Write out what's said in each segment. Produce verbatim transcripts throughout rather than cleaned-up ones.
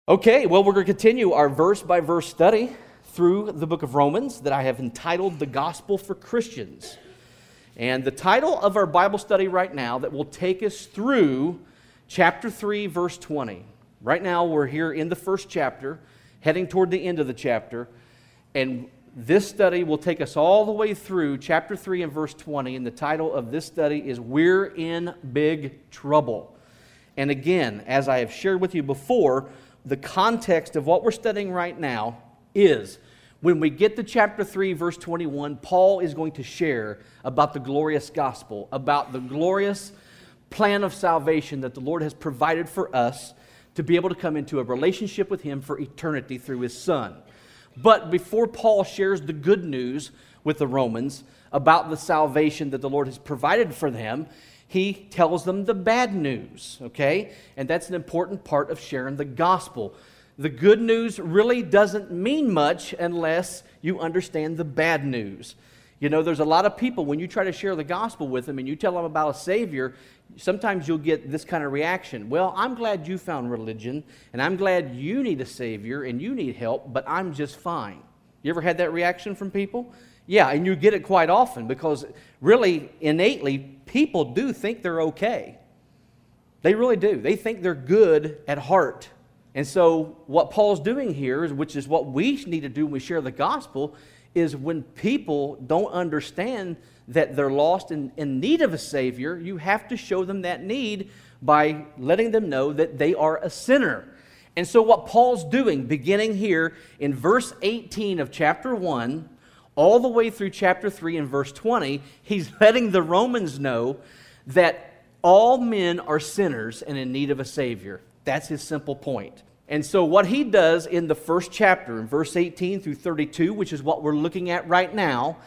Okay, well, we're going to continue our verse-by-verse study through the book of Romans that I have entitled The Gospel for Christians. And the title of our Bible study right now that will take us through chapter three, verse twenty. Right now, we're here in the first chapter, heading toward the end of the chapter, and this study will take us all the way through chapter three and verse twenty, and the title of this study is We're in Big Trouble. And again, as I have shared with you before, the context of what we're studying right now is when we get to chapter three, verse twenty-one, Paul is going to share about the glorious gospel, about the glorious plan of salvation that the Lord has provided for us to be able to come into a relationship with Him for eternity through His Son. But before Paul shares the good news with the Romans about the salvation that the Lord has provided for them, he tells them the bad news, okay? And that's an important part of sharing the gospel. The good news really doesn't mean much unless you understand the bad news. You know, there's a lot of people, when you try to share the gospel with them and you tell them about a Savior, sometimes you'll get this kind of reaction. Well, I'm glad you found religion, and I'm glad you need a Savior and you need help, but I'm just fine. You ever had that reaction from people? Yeah, and you get it quite often because really, innately, people do think they're okay. They really do. They think they're good at heart. And so what Paul's doing here, which is what we need to do when we share the gospel, is when people don't understand that they're lost and in need of a Savior, you have to show them that need by letting them know that they are a sinner. And so what Paul's doing, beginning here in verse eighteen of chapter one, all the way through chapter three and verse twenty, he's letting the Romans know that all men are sinners and in need of a Savior. That's his simple point. And so what he does in the first chapter, in verse eighteen through thirty-two, which is what we're looking at right now,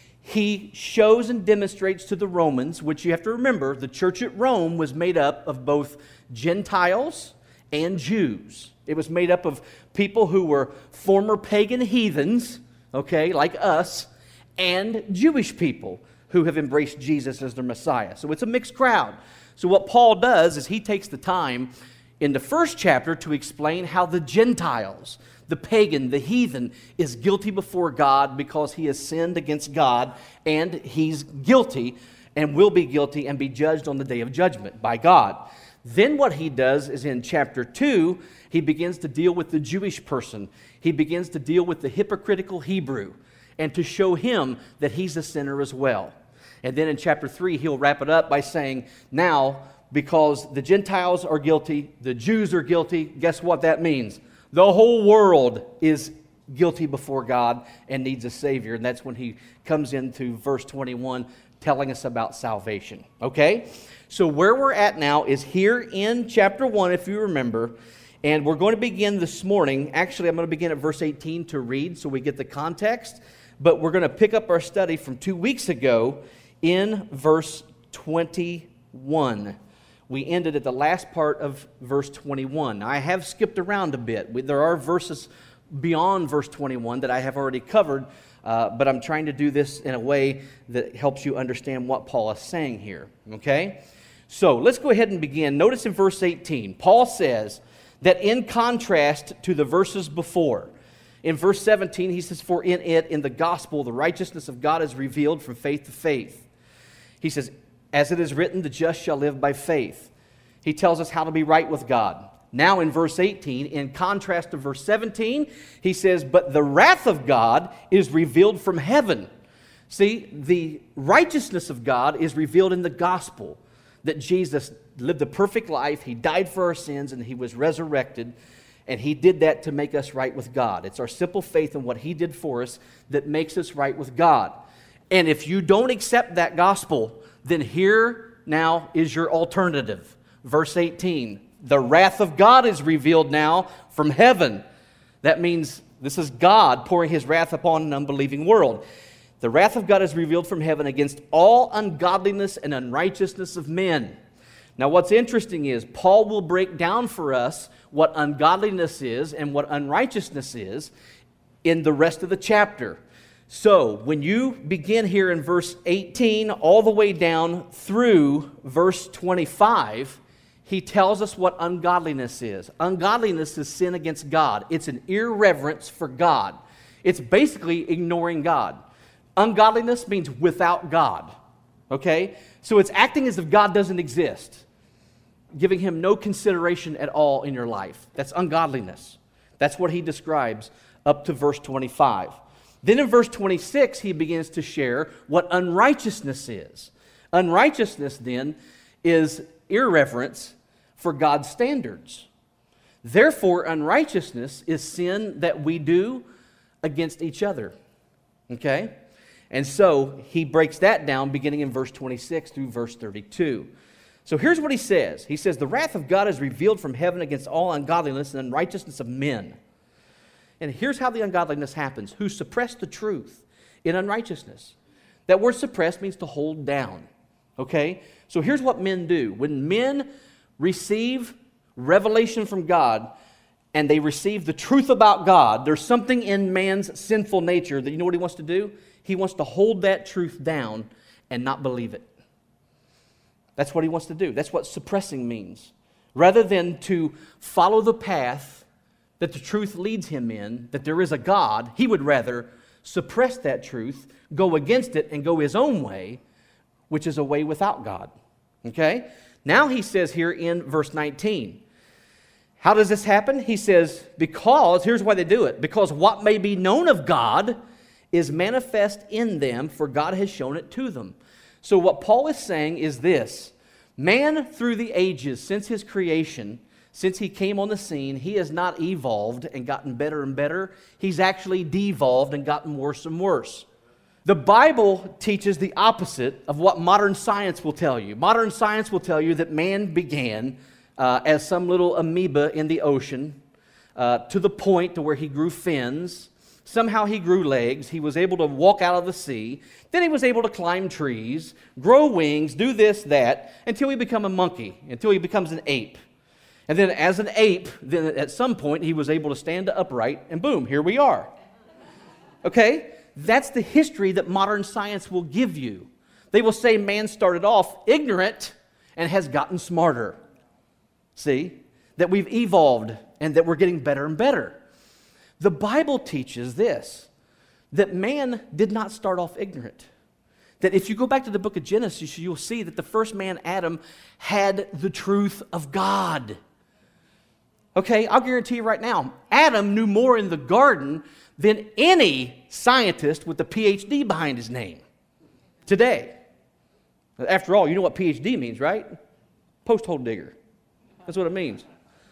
he shows and demonstrates to the Romans, which you have to remember, the church at Rome was made up of both Gentiles and Jews. It was made up of people who were former pagan heathens, okay, like us, and Jewish people who have embraced Jesus as their Messiah. So it's a mixed crowd. So what Paul does is he takes the time in the first chapter to explain how the Gentiles, the pagan, the heathen, is guilty before God because he has sinned against God, and he's guilty and will be guilty and be judged on the day of judgment by God. Then what he does is in chapter two, he begins to deal with the Jewish person. He begins to deal with the hypocritical Hebrew and to show him that he's a sinner as well. And then in chapter three, he'll wrap it up by saying, now, because the Gentiles are guilty, the Jews are guilty, guess what that means? The whole world is guilty before God and needs a Savior. And that's when he comes into verse twenty-one, telling us about salvation. Okay? So where we're at now is here in chapter one, if you remember. And we're going to begin this morning. Actually, I'm going to begin at verse eighteen to read so we get the context. But we're going to pick up our study from two weeks ago in verse twenty-one. We ended at the last part of verse twenty-one. Now, I have skipped around a bit. There are verses beyond verse twenty-one that I have already covered, uh, but I'm trying to do this in a way that helps you understand what Paul is saying here. Okay? So let's go ahead and begin. Notice in verse eighteen, Paul says that in contrast to the verses before, in verse seventeen, he says, for in it, in the gospel, the righteousness of God is revealed from faith to faith. He says, as it is written, the just shall live by faith. He tells us how to be right with God. Now in verse eighteen, in contrast to verse seventeen, he says, but the wrath of God is revealed from heaven. See, the righteousness of God is revealed in the gospel, that Jesus lived a perfect life, He died for our sins, and He was resurrected, and He did that to make us right with God. It's our simple faith in what He did for us that makes us right with God. And if you don't accept that gospel, then here now is your alternative. Verse eighteen, the wrath of God is revealed now from heaven. That means this is God pouring His wrath upon an unbelieving world. The wrath of God is revealed from heaven against all ungodliness and unrighteousness of men. Now what's interesting is Paul will break down for us what ungodliness is and what unrighteousness is in the rest of the chapter. So when you begin here in verse eighteen all the way down through verse twenty-five, he tells us what ungodliness is. Ungodliness is sin against God. It's an irreverence for God. It's basically ignoring God. Ungodliness means without God, okay? So it's acting as if God doesn't exist, giving him no consideration at all in your life. That's ungodliness. That's what he describes up to verse twenty-five. Then in verse twenty-six, he begins to share what unrighteousness is. Unrighteousness, then, is irreverence for God's standards. Therefore, unrighteousness is sin that we do against each other. Okay? And so he breaks that down beginning in verse twenty-six through verse thirty-two. So here's what he says. He says, the wrath of God is revealed from heaven against all ungodliness and unrighteousness of men. And here's how the ungodliness happens. Who suppress the truth in unrighteousness. That word suppress means to hold down. Okay? So here's what men do. When men receive revelation from God and they receive the truth about God, there's something in man's sinful nature that you know what he wants to do? He wants to hold that truth down and not believe it. That's what he wants to do. That's what suppressing means. Rather than to follow the path that the truth leads him in, that there is a God, he would rather suppress that truth, go against it, and go his own way, which is a way without God. Okay? Now he says here in verse nineteen, how does this happen? He says, because, here's why they do it, because what may be known of God is manifest in them, for God has shown it to them. So what Paul is saying is this: man through the ages, since his creation, since he came on the scene, he has not evolved and gotten better and better. He's actually devolved and gotten worse and worse. The Bible teaches the opposite of what modern science will tell you. Modern science will tell you that man began uh, as some little amoeba in the ocean uh, to the point to where he grew fins. Somehow he grew legs. He was able to walk out of the sea. Then he was able to climb trees, grow wings, do this, that, until he becomes a monkey, until he becomes an ape. And then as an ape, then at some point he was able to stand upright, and boom, here we are. Okay? That's the history that modern science will give you. They will say man started off ignorant and has gotten smarter. See? That we've evolved and that we're getting better and better. The Bible teaches this, that man did not start off ignorant. That if you go back to the book of Genesis, you'll see that the first man, Adam, had the truth of God. Okay, I'll guarantee you right now, Adam knew more in the garden than any scientist with a P H D behind his name today. After all, you know what P H D means, right? Post-hole digger. That's what it means.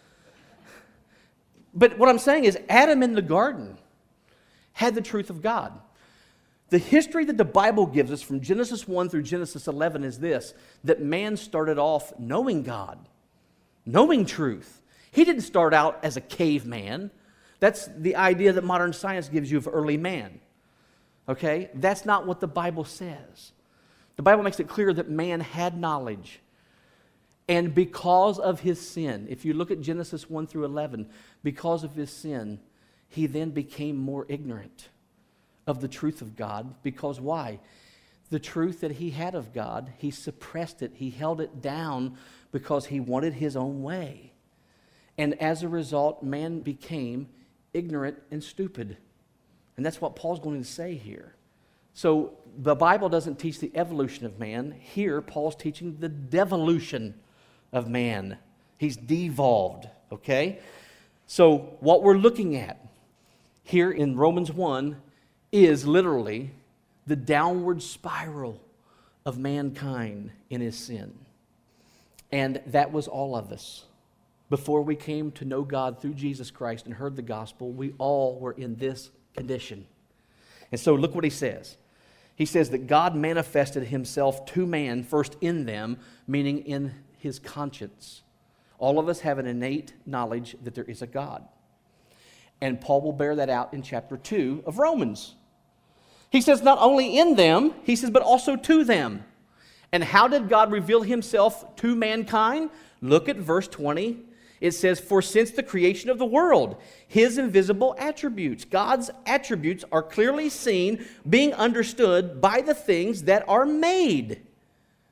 But what I'm saying is Adam in the garden had the truth of God. The history that the Bible gives us from Genesis one through Genesis eleven is this, that man started off knowing God, knowing truth. He didn't start out as a caveman. That's the idea that modern science gives you of early man. Okay? That's not what the Bible says. The Bible makes it clear that man had knowledge. And because of his sin, if you look at Genesis one through eleven, because of his sin, he then became more ignorant of the truth of God. Because why? The truth that he had of God, he suppressed it. He held it down because he wanted his own way. And as a result, man became ignorant and stupid. And that's what Paul's going to say here. So the Bible doesn't teach the evolution of man. Here, Paul's teaching the devolution of man. He's devolved, okay? So what we're looking at here in Romans one is literally the downward spiral of mankind in his sin. And that was all of us. Before we came to know God through Jesus Christ and heard the gospel, we all were in this condition. And so look what he says. He says that God manifested himself to man first in them, meaning in his conscience. All of us have an innate knowledge that there is a God. And Paul will bear that out in chapter two of Romans. He says not only in them, he says, but also to them. And how did God reveal himself to mankind? Look at verse twenty. It says, for since the creation of the world, his invisible attributes, God's attributes are clearly seen, being understood by the things that are made.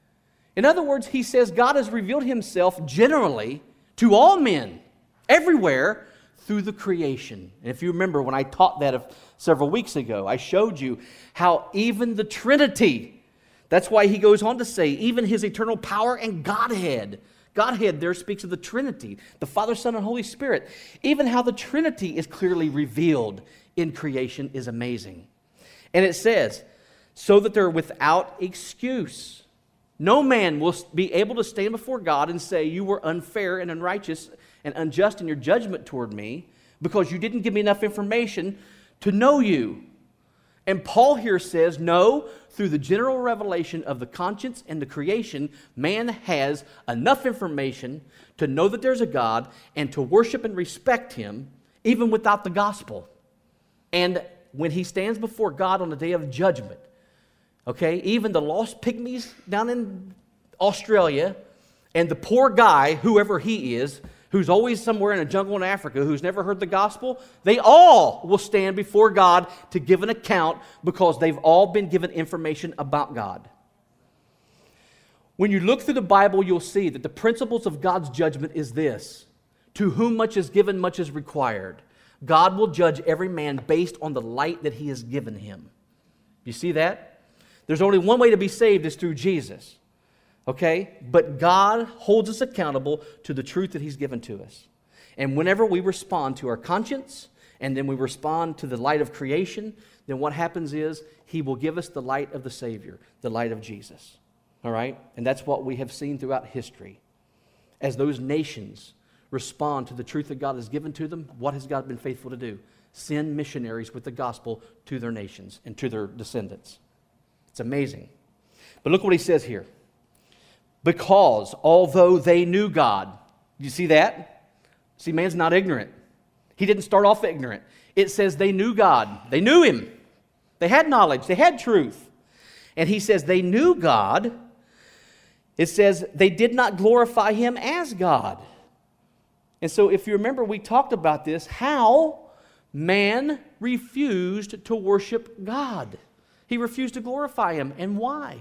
In other words, he says God has revealed himself generally to all men, everywhere, through the creation. And if you remember when I taught that a, several weeks ago, I showed you how even the Trinity, that's why he goes on to say, even his eternal power and Godhead. Godhead there speaks of the Trinity, the Father, Son, and Holy Spirit. Even how the Trinity is clearly revealed in creation is amazing. And it says, so that they're without excuse. No man will be able to stand before God and say, you were unfair and unrighteous and unjust in your judgment toward me because you didn't give me enough information to know you. And Paul here says, no, through the general revelation of the conscience and the creation, man has enough information to know that there's a God and to worship and respect him, even without the gospel. And when he stands before God on the day of judgment, okay, even the lost pygmies down in Australia and the poor guy, whoever he is, who's always somewhere in a jungle in Africa, who's never heard the gospel, they all will stand before God to give an account because they've all been given information about God. When you look through the Bible, you'll see that the principles of God's judgment is this: to whom much is given, much is required. God will judge every man based on the light that he has given him. You see that? There's only one way to be saved, is through Jesus. Okay? But God holds us accountable to the truth that he's given to us. And whenever we respond to our conscience, and then we respond to the light of creation, then what happens is he will give us the light of the Savior, the light of Jesus. All right? And that's what we have seen throughout history. As those nations respond to the truth that God has given to them, what has God been faithful to do? Send missionaries with the gospel to their nations and to their descendants. It's amazing. But look what he says here. Because although they knew God, you see that? See, man's not ignorant. He didn't start off ignorant. It says they knew God. They knew him. They had knowledge. They had truth. And he says they knew God. It says they did not glorify him as God. And so if you remember, we talked about this, how man refused to worship God. He refused to glorify him. And why?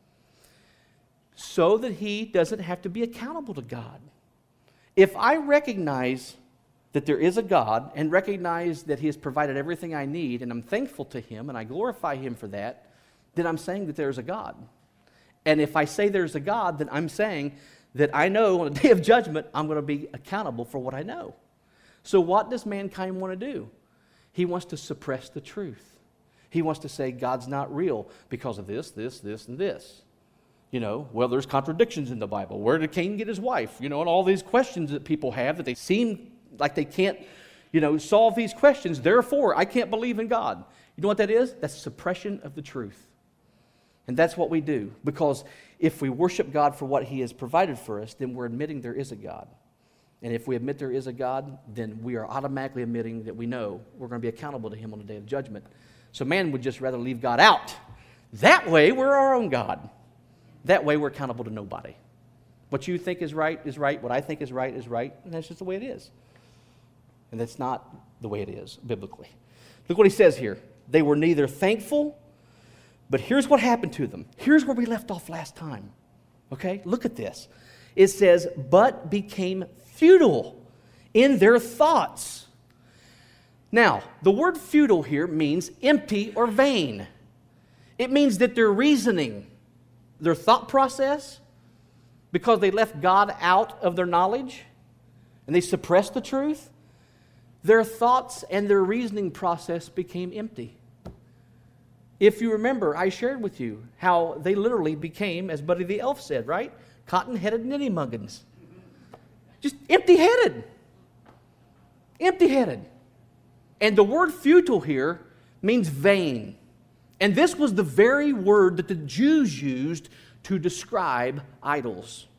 So that he doesn't have to be accountable to God. If I recognize that there is a God and recognize that he has provided everything I need and I'm thankful to him and I glorify him for that, then I'm saying that there's a God. And if I say there's a God, then I'm saying that I know on the day of judgment I'm going to be accountable for what I know. So what does mankind want to do? He wants to suppress the truth. He wants to say God's not real because of this, this, this, and this. You know, well, there's contradictions in the Bible. Where did Cain get his wife? You know, and all these questions that people have that they seem like they can't, you know, solve these questions. Therefore, I can't believe in God. You know what that is? That's suppression of the truth. And that's what we do. Because if we worship God for what he has provided for us, then we're admitting there is a God. And if we admit there is a God, then we are automatically admitting that we know we're going to be accountable to him on the day of judgment. So man would just rather leave God out. That way, we're our own God. That way, we're accountable to nobody. What you think is right is right. What I think is right is right. And that's just the way it is. And that's not the way it is biblically. Look what he says here. They were neither thankful, but here's what happened to them. Here's where we left off last time. Okay? Look at this. It says, but became futile in their thoughts. Now, the word futile here means empty or vain. It means that their reasoning, their thought process, because they left God out of their knowledge and they suppressed the truth, their thoughts and their reasoning process became empty. If you remember, I shared with you how they literally became, as Buddy the Elf said, right? Cotton-headed ninny-muggins. Just empty-headed. Empty-headed. And the word futile here means vain. And this was the very word that the Jews used to describe idols.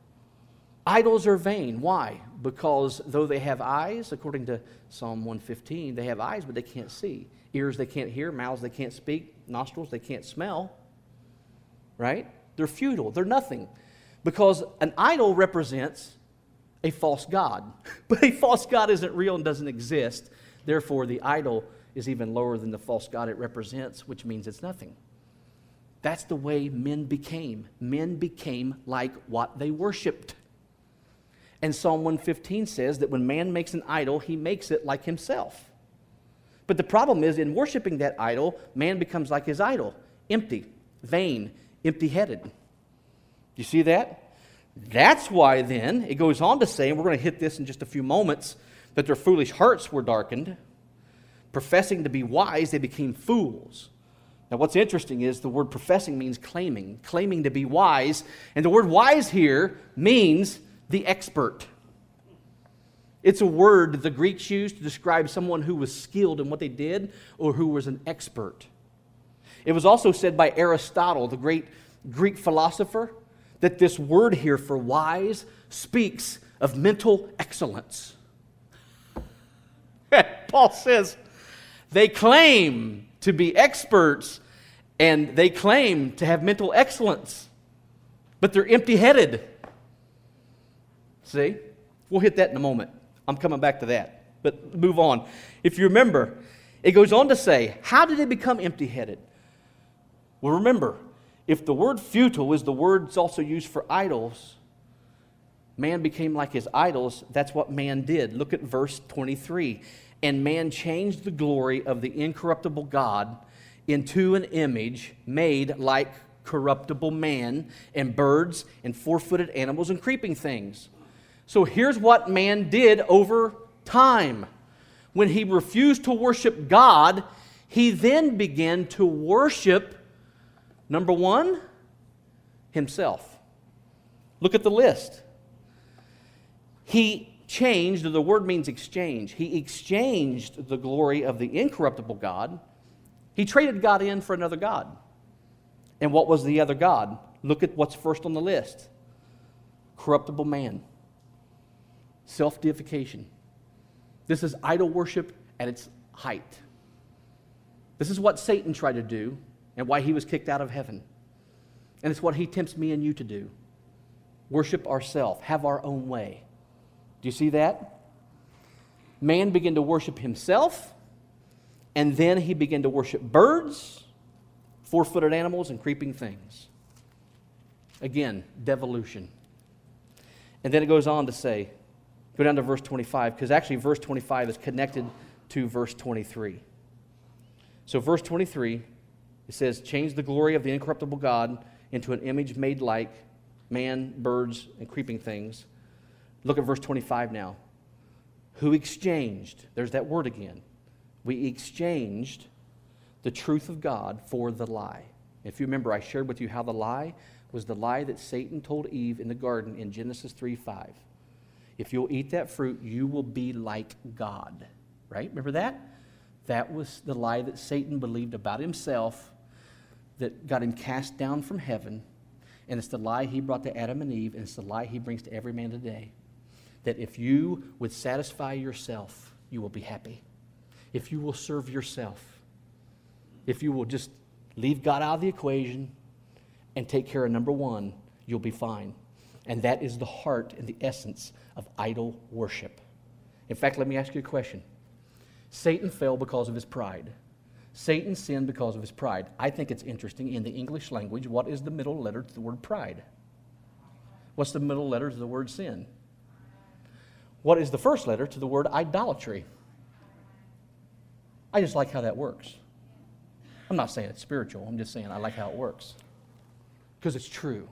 Idols are vain. Why? Because though they have eyes, according to Psalm one fifteen, they have eyes, but they can't see. Ears they can't hear, mouths they can't speak, nostrils they can't smell. Right? They're futile. They're nothing. Because an idol represents a false god. But a false god isn't real and doesn't exist. Therefore, the idol is even lower than the false god it represents, which means it's nothing. That's the way men became. Men became like what they worshiped. And Psalm one fifteen says that when man makes an idol, he makes it like himself. But the problem is, in worshiping that idol, man becomes like his idol, empty, vain, empty-headed. Do you see that? That's why then, it goes on to say, and we're going to hit this in just a few moments, that their foolish hearts were darkened. Professing to be wise, they became fools. Now what's interesting is the word professing means claiming, claiming to be wise. And the word wise here means the expert. It's a word the Greeks used to describe someone who was skilled in what they did or who was an expert. It was also said by Aristotle, the great Greek philosopher, that this word here for wise speaks of mental excellence. Paul says they claim to be experts and they claim to have mental excellence, but they're empty-headed. See? We'll hit that in a moment. I'm coming back to that. But move on. If you remember, it goes on to say, how did they become empty-headed? Well, remember, if the word futile is the word that's also used for idols, man became like his idols. That's what man did. Look at verse twenty-three. And man changed the glory of the incorruptible God into an image made like corruptible man and birds and four-footed animals and creeping things. So here's what man did over time. When he refused to worship God, he then began to worship, number one, himself. Look at the list. He changed, the word means exchange. He exchanged the glory of the incorruptible God. He traded God in for another God. And what was the other God? Look at what's first on the list. Corruptible man. Self-deification. This is idol worship at its height. This is what Satan tried to do and why he was kicked out of heaven. And it's what he tempts me and you to do. Worship ourselves, have our own way. Do you see that? Man began to worship himself, and then he began to worship birds, four-footed animals, and creeping things. Again, devolution. And then it goes on to say, go down to verse twenty-five, because actually verse twenty-five is connected to verse twenty-three. So verse twenty-three, it says, change the glory of the incorruptible God into an image made like man, birds, and creeping things. Look at verse twenty-five now. Who exchanged, there's that word again. We exchanged the truth of God for the lie. If you remember, I shared with you how the lie was the lie that Satan told Eve in the garden in Genesis three five. If you'll eat that fruit, you will be like God. Right? Remember that? That was the lie that Satan believed about himself that got him cast down from heaven. And it's the lie he brought to Adam and Eve, and it's the lie he brings to every man today. That if you would satisfy yourself, you will be happy. If you will serve yourself, if you will just leave God out of the equation and take care of number one, you'll be fine. And that is the heart and the essence of idol worship. In fact, let me ask you a question. Satan fell because of his pride. Satan sinned because of his pride. I think it's interesting, in the English language, what is the middle letter to the word pride? What's the middle letter to the word sin? What is the first letter to the word idolatry? I just like how that works. I'm not saying it's spiritual. I'm just saying I like how it works. Because it's true.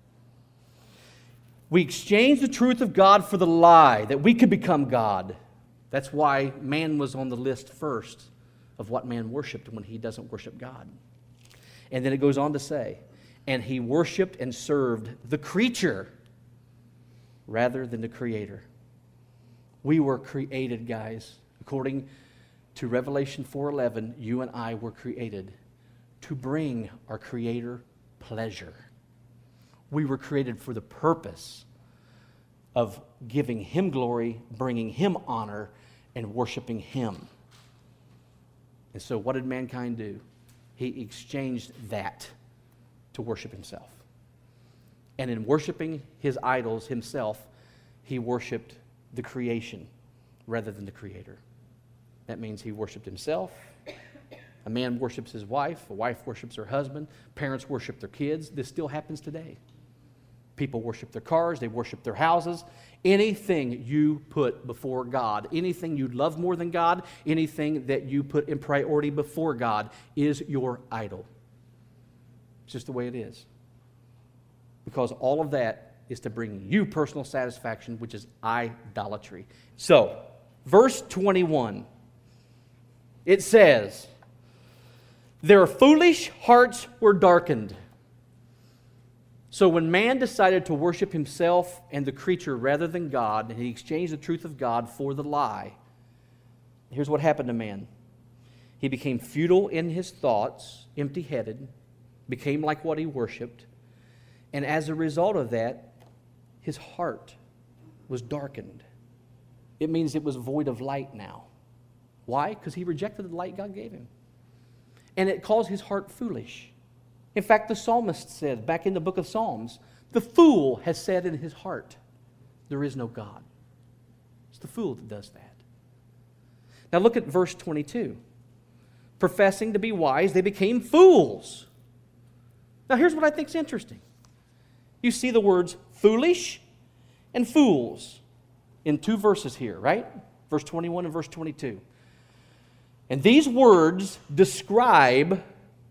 We exchanged the truth of God for the lie, that we could become God. That's why man was on the list first of what man worshiped when he doesn't worship God. And then it goes on to say, and he worshiped and served the creature rather than the Creator. We were created, guys. According to Revelation four eleven, you and I were created to bring our Creator pleasure. We were created for the purpose of giving Him glory, bringing Him honor, and worshiping Him. And so what did mankind do? He exchanged that to worship himself. And in worshiping his idols himself, he worshiped the creation rather than the Creator. That means he worshiped himself, A man worships his wife, a wife worships her husband, parents worship their kids. This still happens today. People worship their cars, they worship their houses. Anything you put before God, anything you love more than God, anything that you put in priority before God is your idol. It's just the way it is. Because all of that is to bring you personal satisfaction, which is idolatry. So, verse twenty-one, it says, their foolish hearts were darkened. So when man decided to worship himself and the creature rather than God, and he exchanged the truth of God for the lie, here's what happened to man. He became futile in his thoughts, empty-headed, became like what he worshiped, and as a result of that, his heart was darkened. It means it was void of light now. Why? Because he rejected the light God gave him. And it caused his heart foolish. In fact, the psalmist said back in the book of Psalms, the fool has said in his heart, there is no God. It's the fool that does that. Now look at verse twenty-two. Professing to be wise, they became fools. Now here's what I think is interesting. You see the words foolish and fools in two verses here, right? Verse twenty-one and verse twenty-two. And these words describe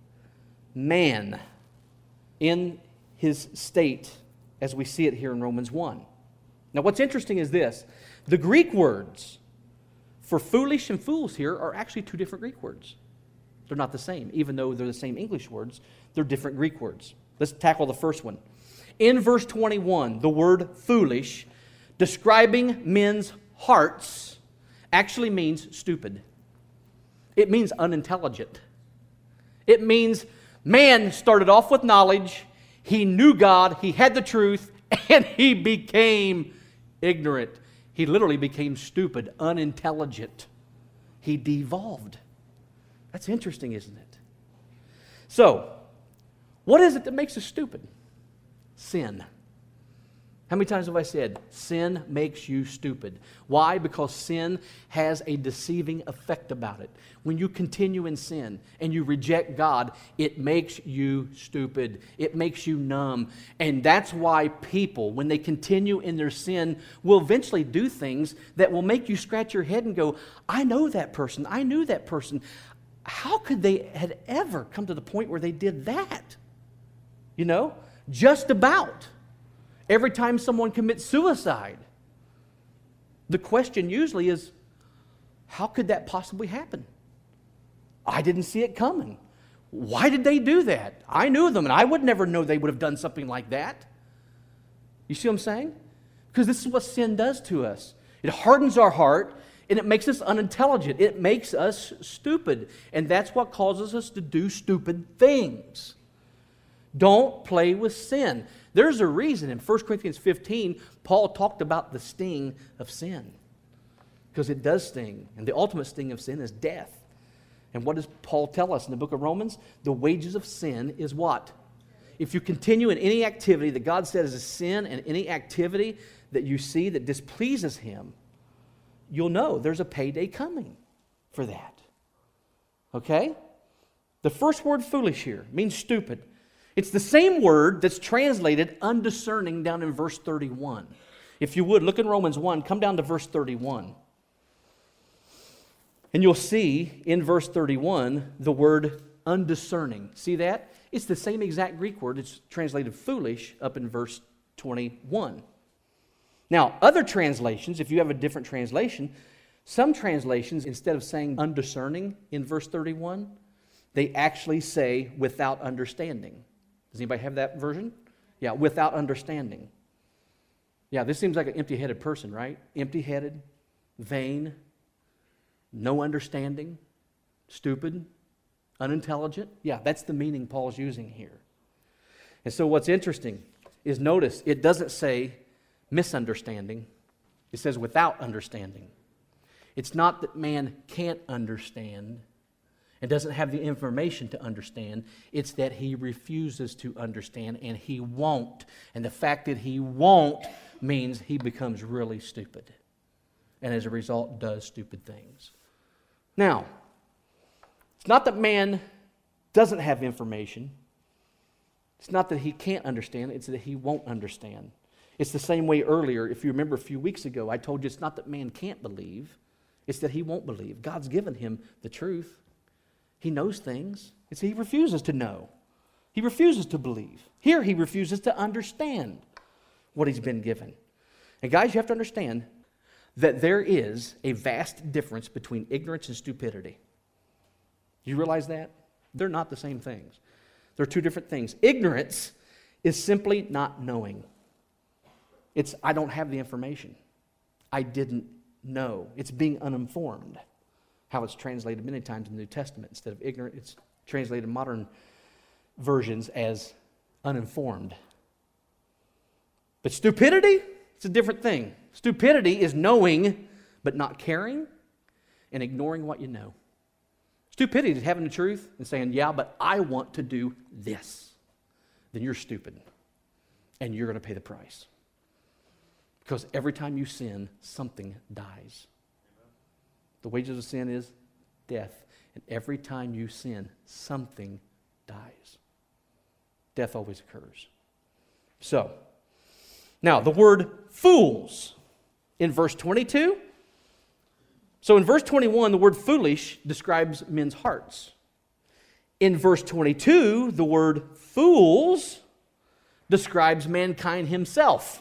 man in his state as we see it here in Romans one. Now what's interesting is this. The Greek words for foolish and fools here are actually two different Greek words. They're not the same. Even though they're the same English words, they're different Greek words. Let's tackle the first one. In verse twenty-one, the word foolish, describing men's hearts, actually means stupid. It means unintelligent. It means man started off with knowledge, he knew God, he had the truth, and he became ignorant. He literally became stupid, unintelligent. He devolved. That's interesting, isn't it? So, what is it that makes us stupid? Sin. How many times have I said, sin makes you stupid? Why? Because sin has a deceiving effect about it. When you continue in sin and you reject God, it makes you stupid. It makes you numb. And that's why people, when they continue in their sin, will eventually do things that will make you scratch your head and go, I know that person. I knew that person. How could they had ever come to the point where they did that? You know, just about. Every time someone commits suicide, the question usually is, how could that possibly happen? I didn't see it coming. Why did they do that? I knew them, and I would never know they would have done something like that. You see what I'm saying? Because this is what sin does to us. It hardens our heart, and it makes us unintelligent. It makes us stupid, and that's what causes us to do stupid things. Don't play with sin. There's a reason in First Corinthians fifteen, Paul talked about the sting of sin. Because it does sting. And the ultimate sting of sin is death. And what does Paul tell us in the book of Romans? The wages of sin is what? If you continue in any activity that God says is sin, and any activity that you see that displeases Him, you'll know there's a payday coming for that. Okay? The first word foolish here means stupid. It's the same word that's translated undiscerning down in verse thirty-one. If you would, look in Romans one, come down to verse thirty-one. And you'll see in verse thirty-one the word undiscerning. See that? It's the same exact Greek word. It's translated foolish up in verse twenty-one. Now, other translations, if you have a different translation, some translations, instead of saying undiscerning in verse thirty-one, they actually say without understanding. Does anybody have that version? Yeah, without understanding. Yeah, this seems like an empty-headed person, right? Empty-headed, vain, no understanding, stupid, unintelligent. Yeah, that's the meaning Paul's using here. And so what's interesting is notice it doesn't say misunderstanding. It says without understanding. It's not that man can't understand and doesn't have the information to understand. It's that he refuses to understand, and he won't. And the fact that he won't means he becomes really stupid, and as a result does stupid things. Now, It's not that man doesn't have information. It's not that he can't understand, it's that he won't understand. It's the same way earlier, if you remember a few weeks ago, I told you it's not that man can't believe, it's that he won't believe. God's given him the truth. He knows things. It's he refuses to know. He refuses to believe. Here he refuses to understand what he's been given. And guys, you have to understand that there is a vast difference between ignorance and stupidity. You realize that? They're not the same things. They're two different things. Ignorance is simply not knowing. It's, I don't have the information. I didn't know. It's being uninformed. How it's translated many times in the New Testament. Instead of ignorant, it's translated in modern versions as uninformed. But stupidity, it's a different thing. Stupidity is knowing but not caring and ignoring what you know. Stupidity is having the truth and saying, yeah, but I want to do this. Then you're stupid. And you're going to pay the price. Because every time you sin, something dies. The wages of sin is death. And every time you sin, something dies. Death always occurs. So, now the word fools in verse twenty-two. So in verse twenty-one, the word foolish describes men's hearts. In verse twenty-two, the word fools describes mankind himself.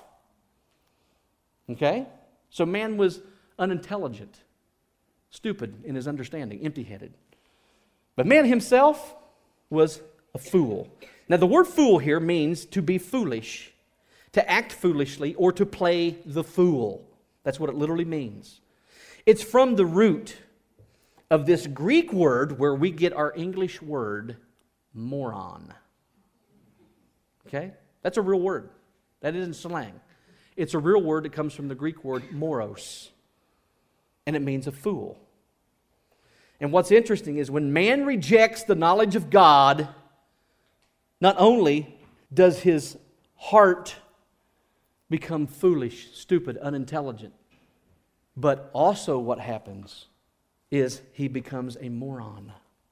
Okay? So man was unintelligent, stupid in his understanding, empty-headed. But man himself was a fool. Now the word fool here means to be foolish, to act foolishly, or to play the fool. That's what it literally means. It's from the root of this Greek word where we get our English word moron. Okay? That's a real word. That isn't slang. It's a real word that comes from the Greek word moros. And it means a fool. And what's interesting is when man rejects the knowledge of God, not only does his heart become foolish, stupid, unintelligent, but also what happens is he becomes a moron.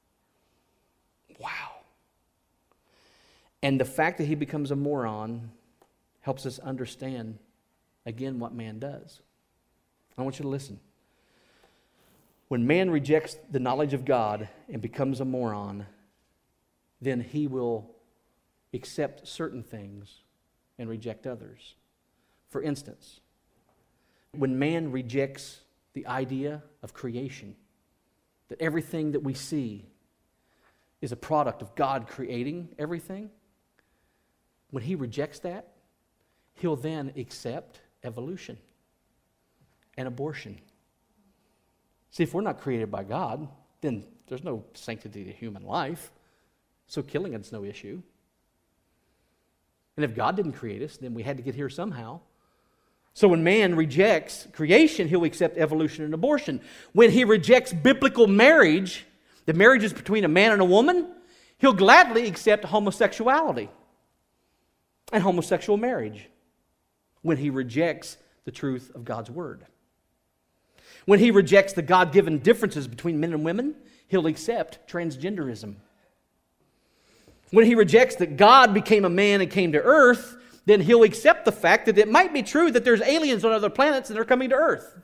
Wow. And the fact that he becomes a moron helps us understand, again, what man does. I want you to listen. When man rejects the knowledge of God and becomes a moron, then he will accept certain things and reject others. For instance, when man rejects the idea of creation, that everything that we see is a product of God creating everything, when he rejects that, he'll then accept evolution and abortion. See, if we're not created by God, then there's no sanctity to human life, so killing is no issue. And if God didn't create us, then we had to get here somehow. So when man rejects creation, he'll accept evolution and abortion. When he rejects biblical marriage, the marriage is between a man and a woman, he'll gladly accept homosexuality and homosexual marriage when he rejects the truth of God's word. When he rejects the God-given differences between men and women, he'll accept transgenderism. When he rejects that God became a man and came to earth, then he'll accept the fact that it might be true that there's aliens on other planets and they're coming to earth.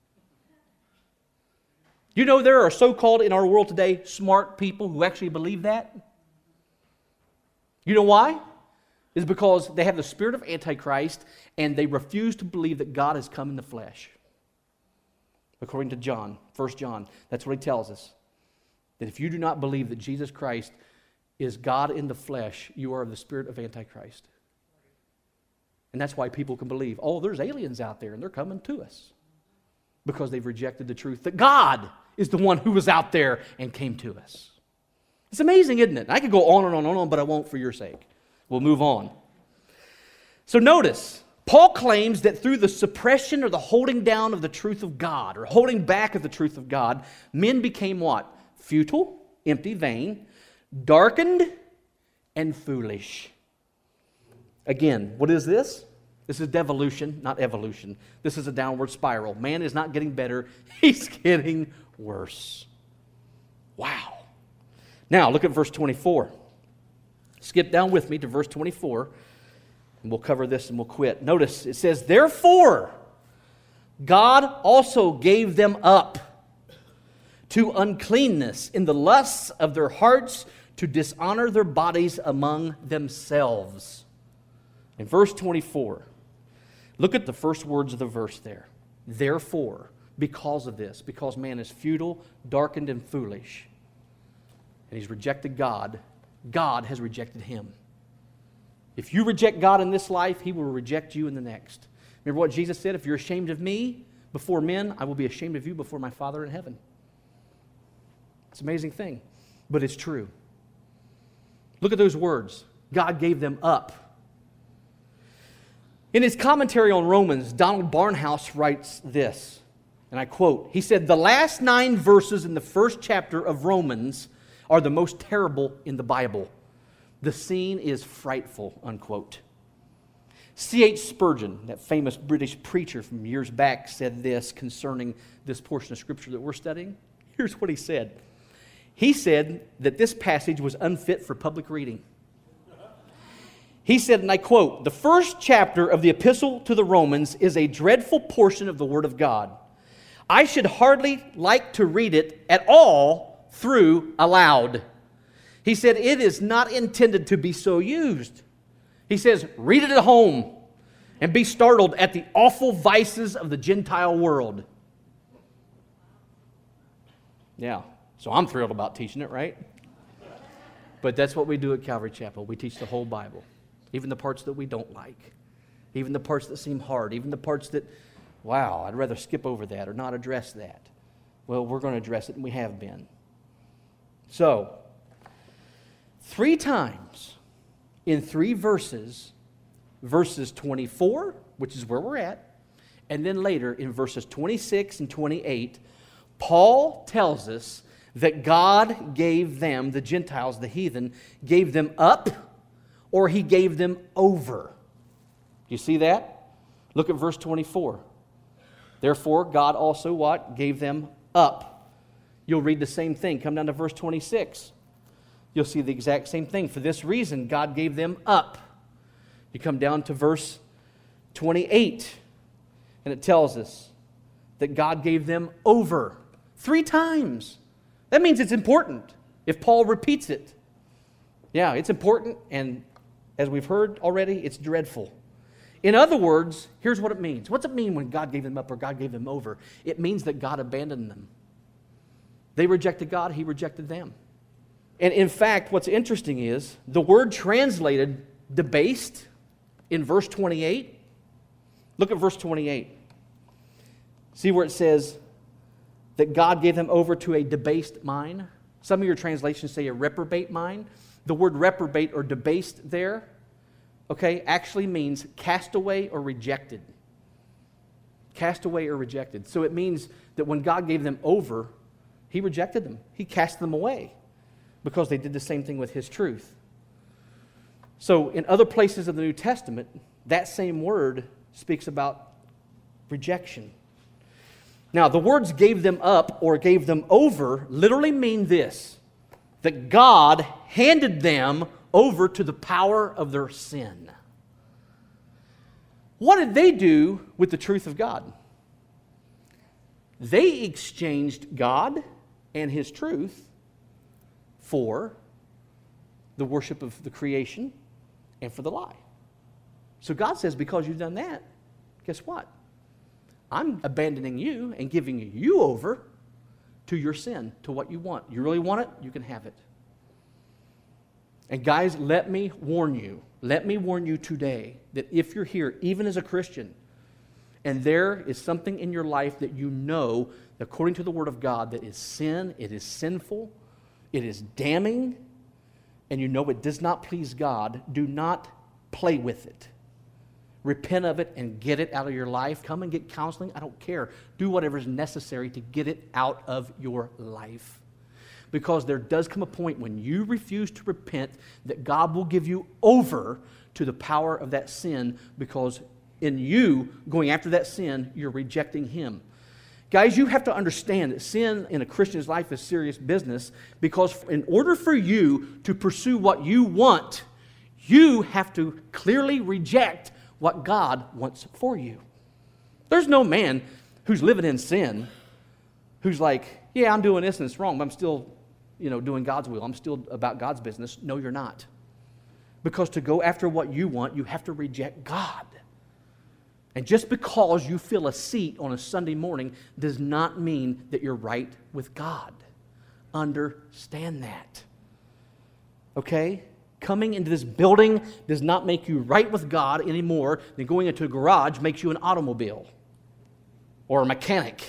You know there are so-called in our world today smart people who actually believe that? You know why? It's because they have the spirit of Antichrist and they refuse to believe that God has come in the flesh. According to John, First John, that's what he tells us. That if you do not believe that Jesus Christ is God in the flesh, you are of the spirit of Antichrist. And that's why people can believe, oh, there's aliens out there and they're coming to us. Because they've rejected the truth that God is the one who was out there and came to us. It's amazing, isn't it? I could go on and on and on, but I won't for your sake. We'll move on. So notice, Paul claims that through the suppression or the holding down of the truth of God, or holding back of the truth of God, men became what? Futile, empty, vain, darkened, and foolish. Again, what is this? This is devolution, not evolution. This is a downward spiral. Man is not getting better, he's getting worse. Wow. Now, look at verse twenty-four. Skip down with me to verse twenty-four, and we'll cover this and we'll quit. Notice, it says, therefore, God also gave them up to uncleanness in the lusts of their hearts, to dishonor their bodies among themselves. In verse twenty-four, look at the first words of the verse there. Therefore, because of this, because man is futile, darkened, and foolish, and he's rejected God, God has rejected him. If you reject God in this life, he will reject you in the next. Remember what Jesus said? If you're ashamed of me before men, I will be ashamed of you before my Father in heaven. It's an amazing thing, but it's true. Look at those words. God gave them up. In his commentary on Romans, Donald Barnhouse writes this, and I quote, he said, the last nine verses in the first chapter of Romans are the most terrible in the Bible. The scene is frightful, unquote. C H Spurgeon, that famous British preacher from years back, said this concerning this portion of Scripture that we're studying. Here's what he said. He said that this passage was unfit for public reading. He said, and I quote, the first chapter of the Epistle to the Romans is a dreadful portion of the Word of God. I should hardly like to read it at all through aloud. He said, it is not intended to be so used. He says, read it at home and be startled at the awful vices of the Gentile world. Yeah, so I'm thrilled about teaching it, right? But that's what we do at Calvary Chapel. We teach the whole Bible, even the parts that we don't like, even the parts that seem hard, even the parts that, wow, I'd rather skip over that or not address that. Well, we're going to address it, and we have been. So, three times in three verses, verses twenty-four, which is where we're at, and then later in verses twenty-six and twenty-eight, Paul tells us that God gave them, the Gentiles, the heathen, gave them up, or he gave them over. You see that? Look at verse twenty-four. Therefore, God also what? Gave them up. You'll read the same thing. Come down to verse twenty-six. You'll see the exact same thing. For this reason, God gave them up. You come down to verse twenty-eight, and it tells us that God gave them over. Three times. That means it's important if Paul repeats it. Yeah, it's important, and as we've heard already, it's dreadful. In other words, here's what it means. What's it mean when God gave them up or God gave them over? It means that God abandoned them. They rejected God, he rejected them. And in fact, what's interesting is the word translated debased in verse twenty-eight. Look at verse twenty-eight. See where it says that God gave them over to a debased mind? Some of your translations say a reprobate mind. The word reprobate or debased there, okay, actually means cast away or rejected. Cast away or rejected. So it means that when God gave them over, he rejected them. He cast them away because they did the same thing with his truth. So in other places of the New Testament, that same word speaks about rejection. Now, the words gave them up or gave them over literally mean this, that God handed them over to the power of their sin. What did they do with the truth of God? They exchanged God and his truth for the worship of the creation and for the lie. So God says, because you've done that, guess what? I'm abandoning you and giving you over to your sin, to what you want. You really want it? You can have it. And guys, let me warn you, let me warn you today that if you're here, even as a Christian, and there is something in your life that you know, according to the Word of God, that is sin, it is sinful, it is damning, and you know it does not please God, do not play with it. Repent of it and get it out of your life. Come and get counseling. I don't care. Do whatever is necessary to get it out of your life. Because there does come a point when you refuse to repent that God will give you over to the power of that sin, because in you going after that sin, you're rejecting him. Guys, you have to understand that sin in a Christian's life is serious business, because in order for you to pursue what you want, you have to clearly reject what God wants for you. There's no man who's living in sin who's like, yeah, I'm doing this and it's wrong, but I'm still, you know, doing God's will. I'm still about God's business. No, you're not. Because to go after what you want, you have to reject God. And just because you fill a seat on a Sunday morning does not mean that you're right with God. Understand that. Okay? Coming into this building does not make you right with God any more than going into a garage makes you an automobile or a mechanic.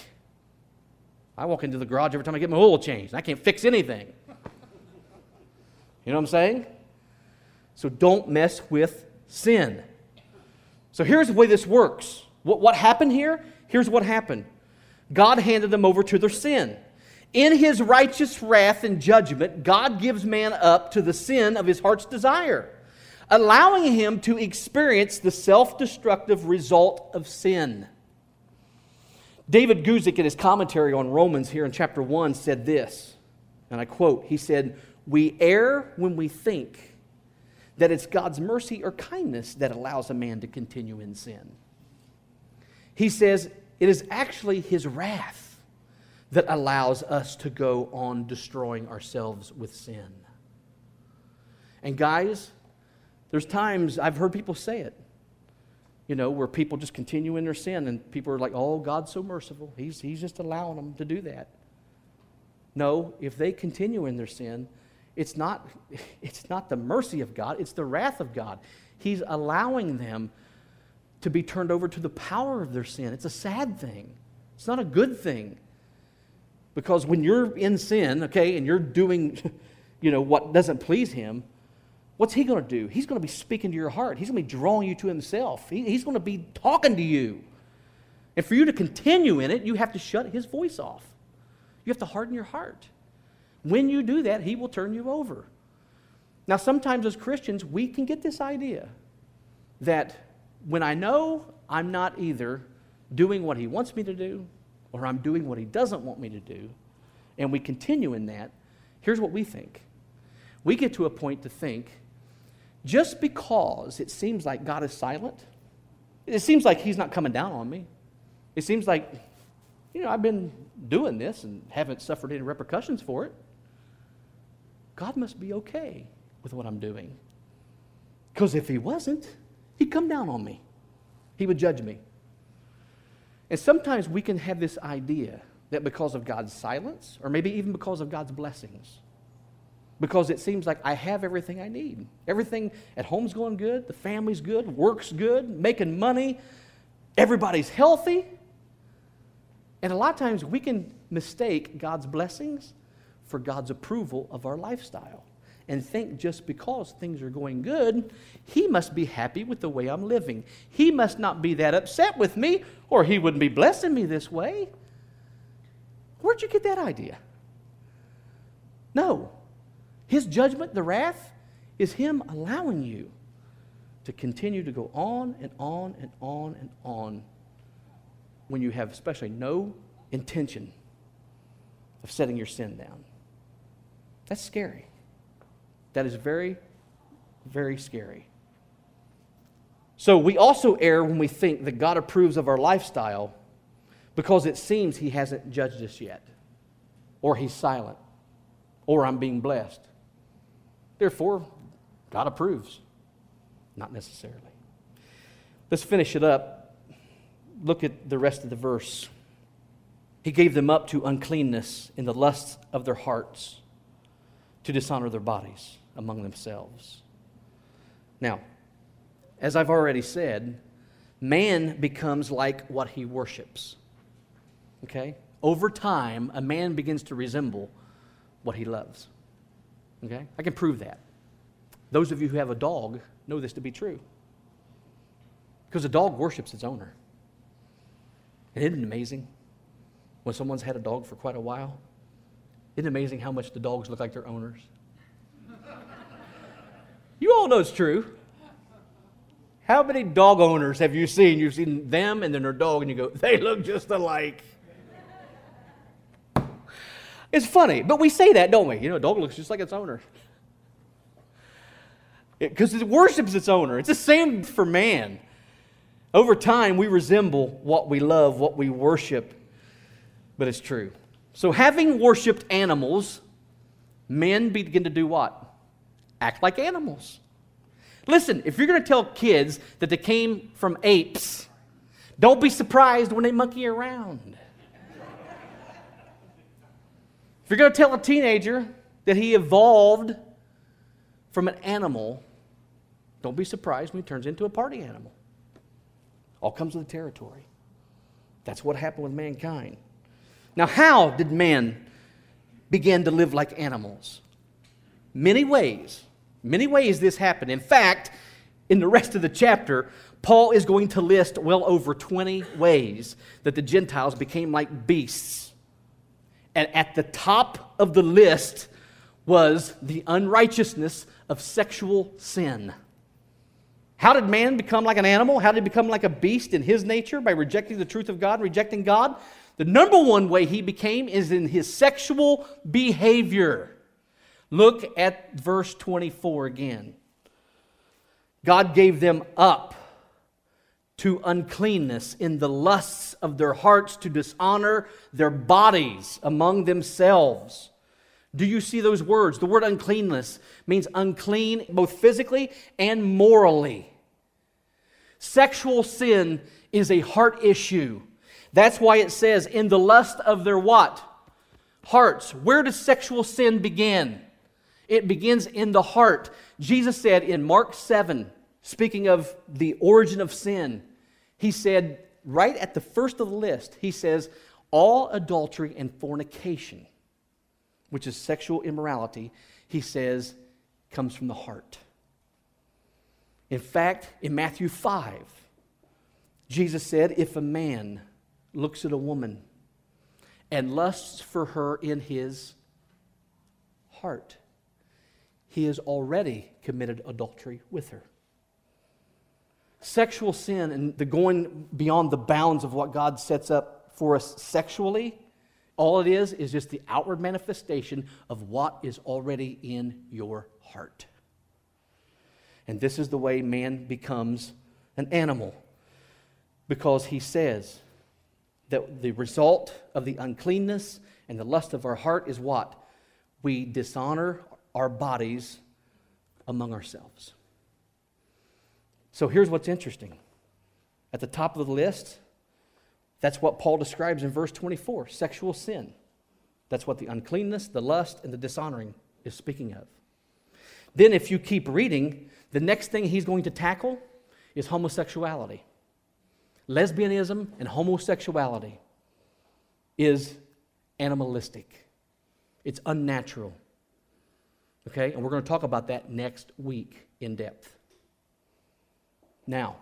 I walk into the garage every time I get my oil changed. I can't fix anything. You know what I'm saying? So don't mess with sin. So here's the way this works. What, what happened here? Here's what happened. God handed them over to their sin. In His righteous wrath and judgment, God gives man up to the sin of his heart's desire, allowing him to experience the self-destructive result of sin. David Guzik, in his commentary on Romans here in chapter one, said this, and I quote, he said, "We err when we think that it's God's mercy or kindness that allows a man to continue in sin." He says, it is actually His wrath that allows us to go on destroying ourselves with sin. And guys, there's times I've heard people say it, you know, where people just continue in their sin and people are like, oh, God's so merciful. He's, he's just allowing them to do that. No, if they continue in their sin, it's not, it's not the mercy of God, it's the wrath of God. He's allowing them to be turned over to the power of their sin. It's a sad thing. It's not a good thing. Because when you're in sin, okay, and you're doing, you know, what doesn't please Him, what's He going to do? He's going to be speaking to your heart. He's going to be drawing you to Himself. He, he's going to be talking to you. And for you to continue in it, you have to shut His voice off. You have to harden your heart. When you do that, He will turn you over. Now, sometimes as Christians, we can get this idea that when I know I'm not either doing what He wants me to do, or I'm doing what He doesn't want me to do, and we continue in that, here's what we think. We get to a point to think, just because it seems like God is silent, it seems like He's not coming down on me, it seems like, you know, I've been doing this and haven't suffered any repercussions for it, God must be okay with what I'm doing. Because if He wasn't, He'd come down on me. He would judge me. And sometimes we can have this idea that because of God's silence, or maybe even because of God's blessings, because it seems like I have everything I need. Everything at home's going good, the family's good, work's good, making money, everybody's healthy. And a lot of times we can mistake God's blessings for God's approval of our lifestyle and think just because things are going good, He must be happy with the way I'm living. He must not be that upset with me, or He wouldn't be blessing me this way. Where'd you get that idea? No. His judgment, the wrath, is Him allowing you to continue to go on and on and on and on when you have especially no intention of setting your sin down. That's scary. That is very, very scary. So we also err when we think that God approves of our lifestyle because it seems He hasn't judged us yet, or He's silent, or I'm being blessed. Therefore, God approves. Not necessarily. Let's finish it up. Look at the rest of the verse. He gave them up to uncleanness in the lusts of their hearts, to dishonor their bodies among themselves. Now, as I've already said, man becomes like what he worships. Okay? Over time, a man begins to resemble what he loves. Okay? I can prove that. Those of you who have a dog know this to be true. Because a dog worships its owner. And isn't it amazing when someone's had a dog for quite a while? Isn't it amazing how much the dogs look like their owners? You all know it's true. How many dog owners have you seen? You've seen them and then their dog, and you go, they look just alike. It's funny, but we say that, don't we? You know, a dog looks just like its owner. Because it, it worships its owner. It's the same for man. Over time, we resemble what we love, what we worship, but it's true. So having worshipped animals, men begin to do what? Act like animals. Listen, if you're going to tell kids that they came from apes, don't be surprised when they monkey around. If you're going to tell a teenager that he evolved from an animal, don't be surprised when he turns into a party animal. All comes with the territory. That's what happened with mankind. Now, how did man begin to live like animals? Many ways. Many ways this happened. In fact, in the rest of the chapter, Paul is going to list well over twenty ways that the Gentiles became like beasts. And at the top of the list was the unrighteousness of sexual sin. How did man become like an animal? How did he become like a beast in his nature? By rejecting the truth of God, rejecting God? The number one way he became is in his sexual behavior. Look at verse twenty-four again. God gave them up to uncleanness in the lusts of their hearts to dishonor their bodies among themselves. Do you see those words? The word uncleanness means unclean both physically and morally. Sexual sin is a heart issue. That's why it says, in the lust of their what? Hearts. Where does sexual sin begin? It begins in the heart. Jesus said in Mark seven, speaking of the origin of sin, he said, right at the first of the list, he says, all adultery and fornication, which is sexual immorality, he says, comes from the heart. In fact, in Matthew five, Jesus said, if a man looks at a woman and lusts for her in his heart, he has already committed adultery with her. Sexual sin and the going beyond the bounds of what God sets up for us sexually, all it is is just the outward manifestation of what is already in your heart. And this is the way man becomes an animal, because he says that the result of the uncleanness and the lust of our heart is what? We dishonor our bodies among ourselves. So here's what's interesting. At the top of the list, that's what Paul describes in verse twenty-four, sexual sin. That's what the uncleanness, the lust, and the dishonoring is speaking of. Then if you keep reading, the next thing he's going to tackle is homosexuality. Lesbianism and homosexuality is animalistic. It's unnatural. Okay? And we're going to talk about that next week in depth. Now,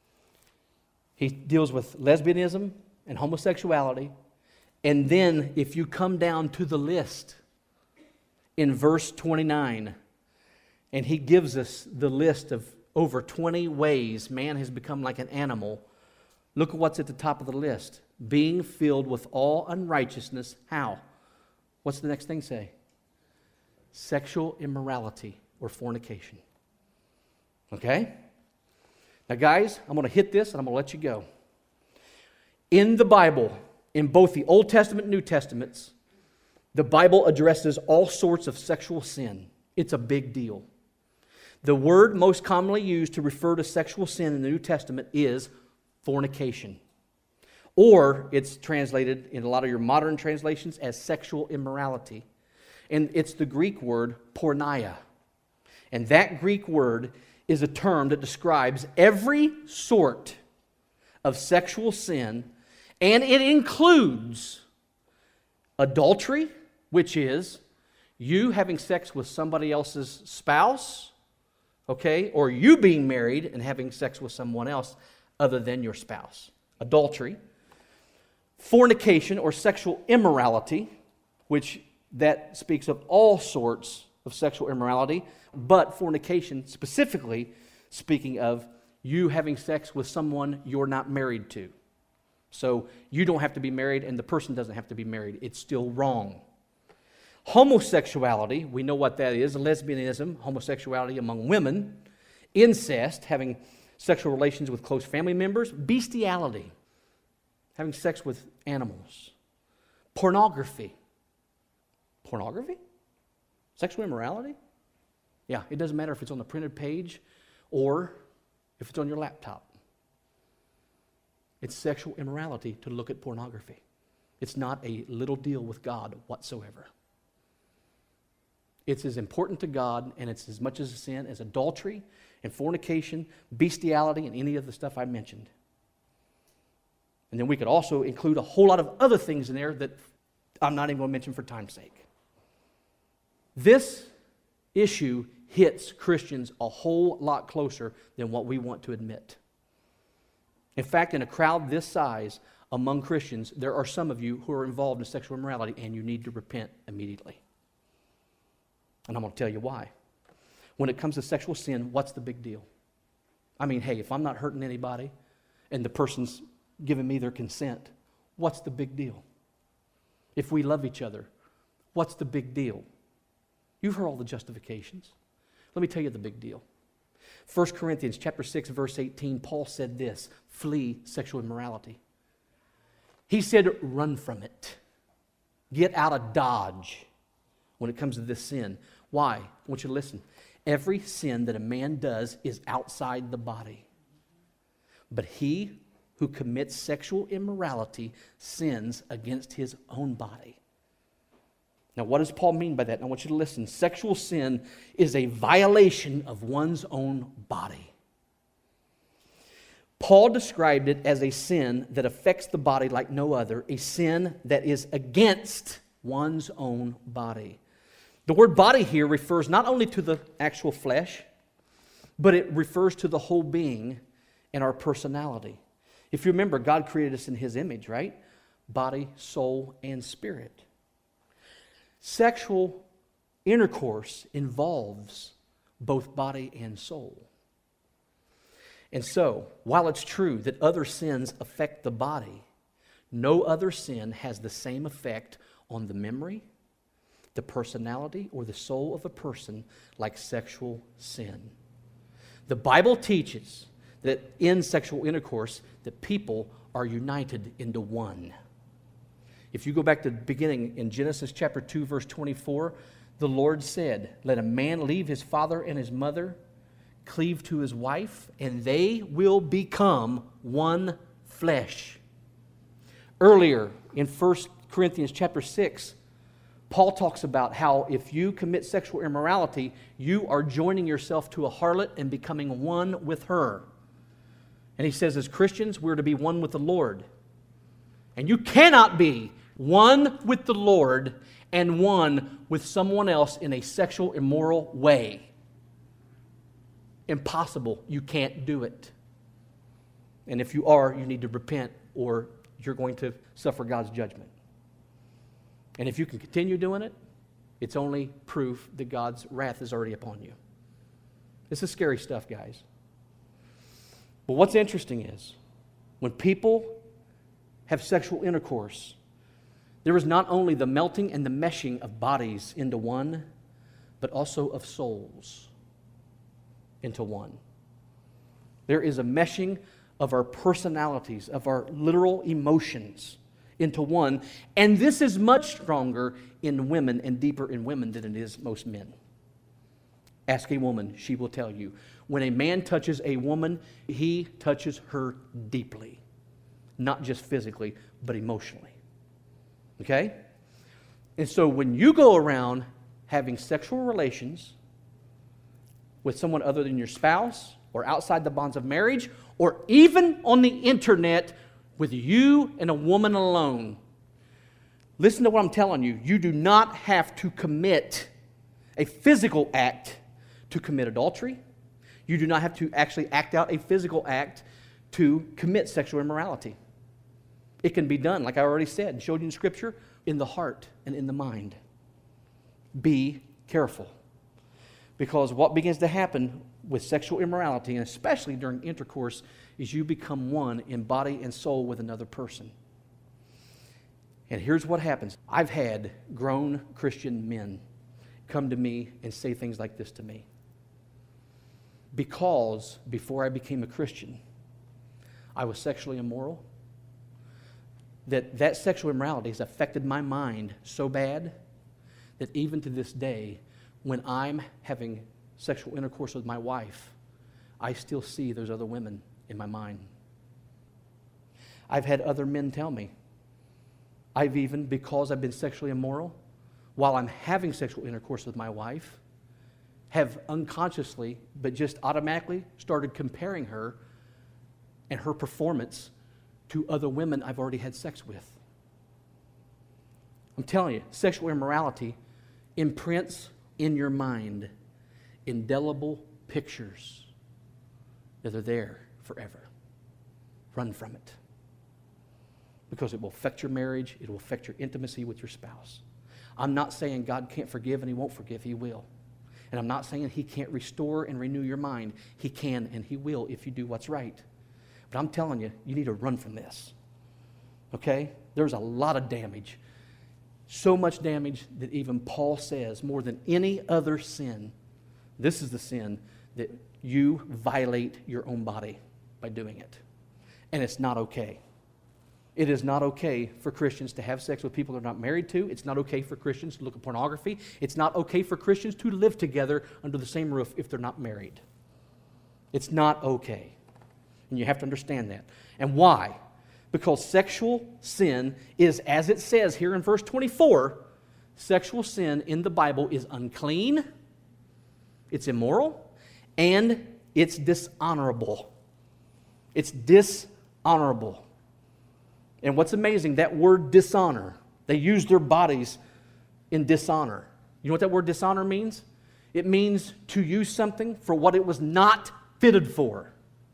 he deals with lesbianism and homosexuality. And then if you come down to the list in verse twenty-nine, and he gives us the list of over twenty ways man has become like an animal, look at what's at the top of the list. Being filled with all unrighteousness. How? What's the next thing say? Sexual immorality or fornication. Okay? Now, guys, I'm going to hit this and I'm going to let you go. In the Bible, in both the Old Testament and New Testaments, the Bible addresses all sorts of sexual sin. It's a big deal. The word most commonly used to refer to sexual sin in the New Testament is fornication. Or it's translated in a lot of your modern translations as sexual immorality. And it's the Greek word porneia. And that Greek word is a term that describes every sort of sexual sin, and it includes adultery, which is you having sex with somebody else's spouse, okay, or you being married and having sex with someone else other than your spouse. Adultery. Fornication or sexual immorality, which that speaks of all sorts of sexual immorality, but fornication specifically speaking of you having sex with someone you're not married to. So you don't have to be married and the person doesn't have to be married. It's still wrong. Homosexuality, we know what that is, lesbianism, homosexuality among women, incest, having sexual relations with close family members, bestiality, having sex with animals, pornography. Pornography? Sexual immorality? Yeah, it doesn't matter if it's on the printed page or if it's on your laptop. It's sexual immorality to look at pornography. It's not a little deal with God whatsoever. It's as important to God, and it's as much as a sin as adultery and fornication, bestiality, and any of the stuff I mentioned. And then we could also include a whole lot of other things in there that I'm not even going to mention for time's sake. This issue hits Christians a whole lot closer than what we want to admit. In fact, in a crowd this size among Christians, there are some of you who are involved in sexual immorality, and you need to repent immediately. And I'm going to tell you why. When it comes to sexual sin, what's the big deal? I mean, hey, if I'm not hurting anybody and the person's giving me their consent, what's the big deal? If we love each other, what's the big deal? You've heard all the justifications. Let me tell you the big deal. First Corinthians chapter six, verse eighteen, Paul said this, flee sexual immorality. He said, run from it. Get out of Dodge when it comes to this sin. Why? I want you to listen. Every sin that a man does is outside the body. But he who commits sexual immorality sins against his own body. Now, what does Paul mean by that? And I want you to listen. Sexual sin is a violation of one's own body. Paul described it as a sin that affects the body like no other, a sin that is against one's own body. The word body here refers not only to the actual flesh, but it refers to the whole being and our personality. If you remember, God created us in His image, right? Body, soul, and spirit. Sexual intercourse involves both body and soul. And so, while it's true that other sins affect the body, no other sin has the same effect on the memory, the personality, or the soul of a person like sexual sin. The Bible teaches that in sexual intercourse, that people are united into one. If you go back to the beginning in Genesis chapter two, verse twenty-four, the Lord said, let a man leave his father and his mother, cleave to his wife, and they will become one flesh. Earlier in First Corinthians chapter six, Paul talks about how if you commit sexual immorality, you are joining yourself to a harlot and becoming one with her. And he says, as Christians, we're to be one with the Lord. And you cannot be one with the Lord and one with someone else in a sexual, immoral way. Impossible. You can't do it. And if you are, you need to repent or you're going to suffer God's judgment. And if you can continue doing it, it's only proof that God's wrath is already upon you. This is scary stuff, guys. But what's interesting is, when people have sexual intercourse, there is not only the melting and the meshing of bodies into one, but also of souls into one. There is a meshing of our personalities, of our literal emotions into one. And this is much stronger in women and deeper in women than it is most men. Ask a woman, she will tell you. When a man touches a woman, he touches her deeply. Not just physically, but emotionally. Okay? And so when you go around having sexual relations with someone other than your spouse, or outside the bonds of marriage, or even on the internet with you and a woman alone, listen to what I'm telling you. You do not have to commit a physical act to commit adultery. You do not have to actually act out a physical act to commit sexual immorality. It can be done, like I already said and showed you in Scripture, in the heart and in the mind. Be careful. Because what begins to happen with sexual immorality, and especially during intercourse, is you become one in body and soul with another person. And here's what happens. I've had grown Christian men come to me and say things like this to me. Because before I became a Christian, I was sexually immoral, that that sexual immorality has affected my mind so bad that even to this day, when I'm having sexual intercourse with my wife, I still see those other women in my mind. I've had other men tell me, I've even, because I've been sexually immoral, while I'm having sexual intercourse with my wife, have unconsciously, but just automatically started comparing her and her performance to other women I've already had sex with. I'm telling you, sexual immorality imprints in your mind indelible pictures that are there forever. Run from it. Because it will affect your marriage, it will affect your intimacy with your spouse. I'm not saying God can't forgive and He won't forgive, He will. And I'm not saying He can't restore and renew your mind. He can and He will if you do what's right. But I'm telling you, you need to run from this. Okay? There's a lot of damage. So much damage that even Paul says, more than any other sin, this is the sin that you violate your own body by doing it. And it's not okay. It is not okay for Christians to have sex with people they're not married to. It's not okay for Christians to look at pornography. It's not okay for Christians to live together under the same roof if they're not married. It's not okay. And you have to understand that. And why? Because sexual sin is, as it says here in verse twenty-four, sexual sin in the Bible is unclean, it's immoral, and it's dishonorable. It's dishonorable. And what's amazing, that word dishonor, they use their bodies in dishonor. You know what that word dishonor means? It means to use something for what it was not fitted for.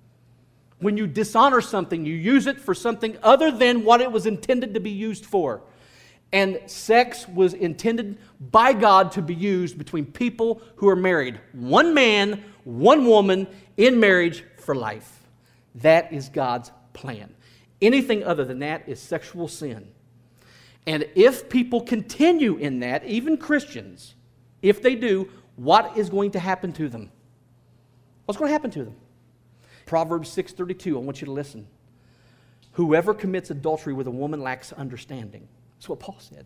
When you dishonor something, you use it for something other than what it was intended to be used for. And sex was intended by God to be used between people who are married. One man, one woman in marriage for life. That is God's plan. Anything other than that is sexual sin. And if people continue in that, even Christians, if they do, what is going to happen to them? What's going to happen to them? Proverbs six thirty-two, I want you to listen. Whoever commits adultery with a woman lacks understanding. That's what Paul said.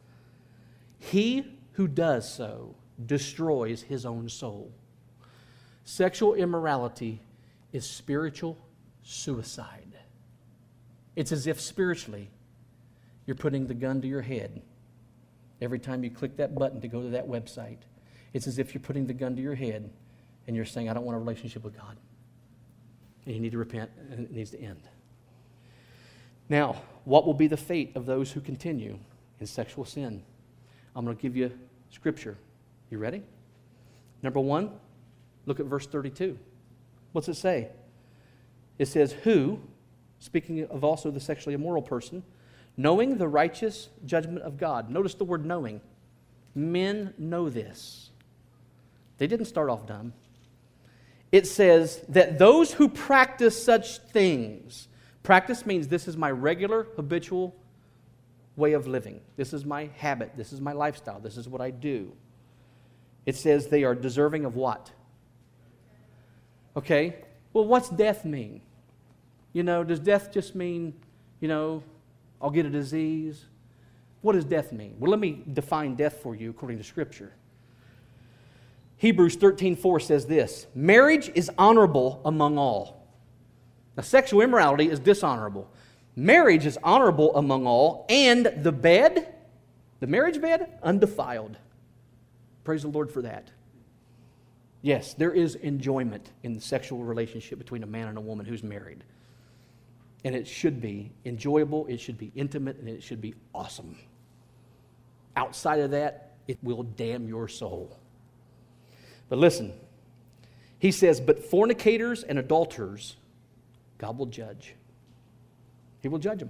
He who does so destroys his own soul. Sexual immorality is spiritual suicide. It's as if spiritually you're putting the gun to your head every time you click that button to go to that website. It's as if you're putting the gun to your head and you're saying, I don't want a relationship with God. And you need to repent, and it needs to end. Now, what will be the fate of those who continue in sexual sin? I'm going to give you scripture. You ready? Number one, look at verse thirty-two. What's it say? It says, who, speaking of also the sexually immoral person, knowing the righteous judgment of God. Notice the word knowing. Men know this. They didn't start off dumb. It says that those who practice such things, practice means this is my regular, habitual way of living. This is my habit. This is my lifestyle. This is what I do. It says they are deserving of what? Okay, well, what's death mean? You know, does death just mean, you know, I'll get a disease? What does death mean? Well, let me define death for you according to Scripture. Hebrews thirteen four says this, marriage is honorable among all. Now, sexual immorality is dishonorable. Marriage is honorable among all, and the bed, the marriage bed, undefiled. Praise the Lord for that. Yes, there is enjoyment in the sexual relationship between a man and a woman who's married. And it should be enjoyable, it should be intimate, and it should be awesome. Outside of that, it will damn your soul. But listen, he says, but fornicators and adulterers, God will judge. He will judge them.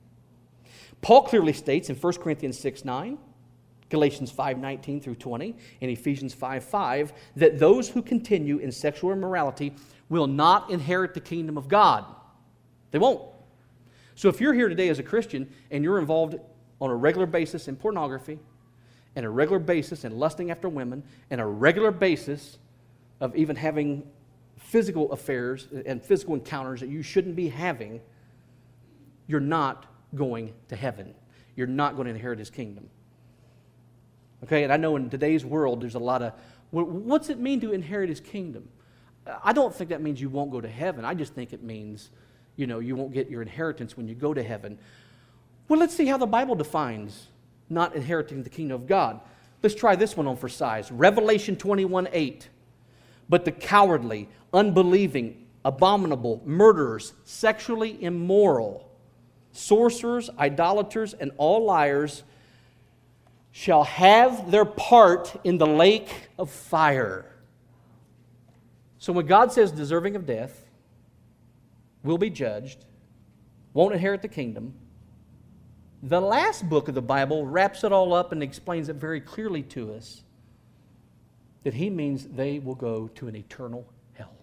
Paul clearly states in First Corinthians six nine, Galatians five nineteen through twenty, and Ephesians five five, that those who continue in sexual immorality will not inherit the kingdom of God. They won't. So if you're here today as a Christian and you're involved on a regular basis in pornography, and a regular basis in lusting after women, and a regular basis of even having physical affairs and physical encounters that you shouldn't be having, you're not going to heaven. You're not going to inherit His kingdom. Okay, and I know in today's world there's a lot of, well, what's it mean to inherit His kingdom? I don't think that means you won't go to heaven. I just think it means, you know, you won't get your inheritance when you go to heaven. Well, let's see how the Bible defines not inheriting the kingdom of God. Let's try this one on for size. Revelation twenty-one eight. But the cowardly, unbelieving, abominable, murderers, sexually immoral, sorcerers, idolaters, and all liars shall have their part in the lake of fire. So when God says deserving of death, will be judged, won't inherit the kingdom, the last book of the Bible wraps it all up and explains it very clearly to us that He means they will go to an eternal hell.